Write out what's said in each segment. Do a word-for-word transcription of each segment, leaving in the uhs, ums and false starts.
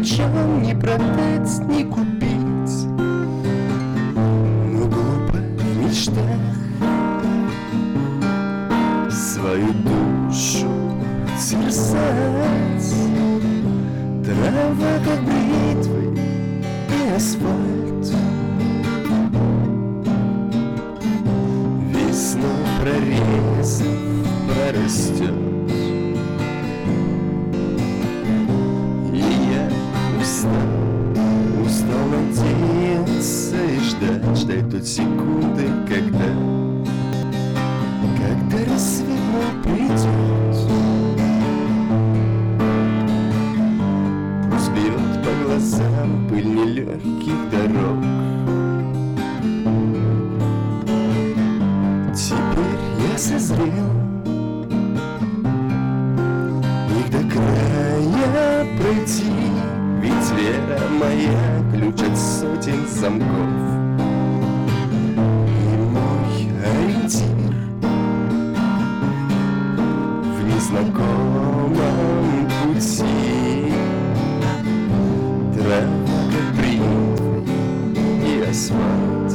ничем не продать, не купить. Но глупо в мечтах свою душу терзать. Трава как бритвы и асфальт. Весну прорезав прорастет. И я устал, устал надеяться и ждать, ждать той секунды, когда Когда рассвет мой придет. Пусть бьет по глазам пыль нелегких дорог. Теперь я созрел их до края пройти, ведь вера моя ключ от сотен замков. И мой ориентир в незнакомом пути. Трава как бритвы и асфальт.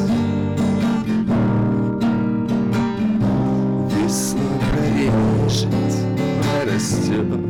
Весну прорежет, прорастет.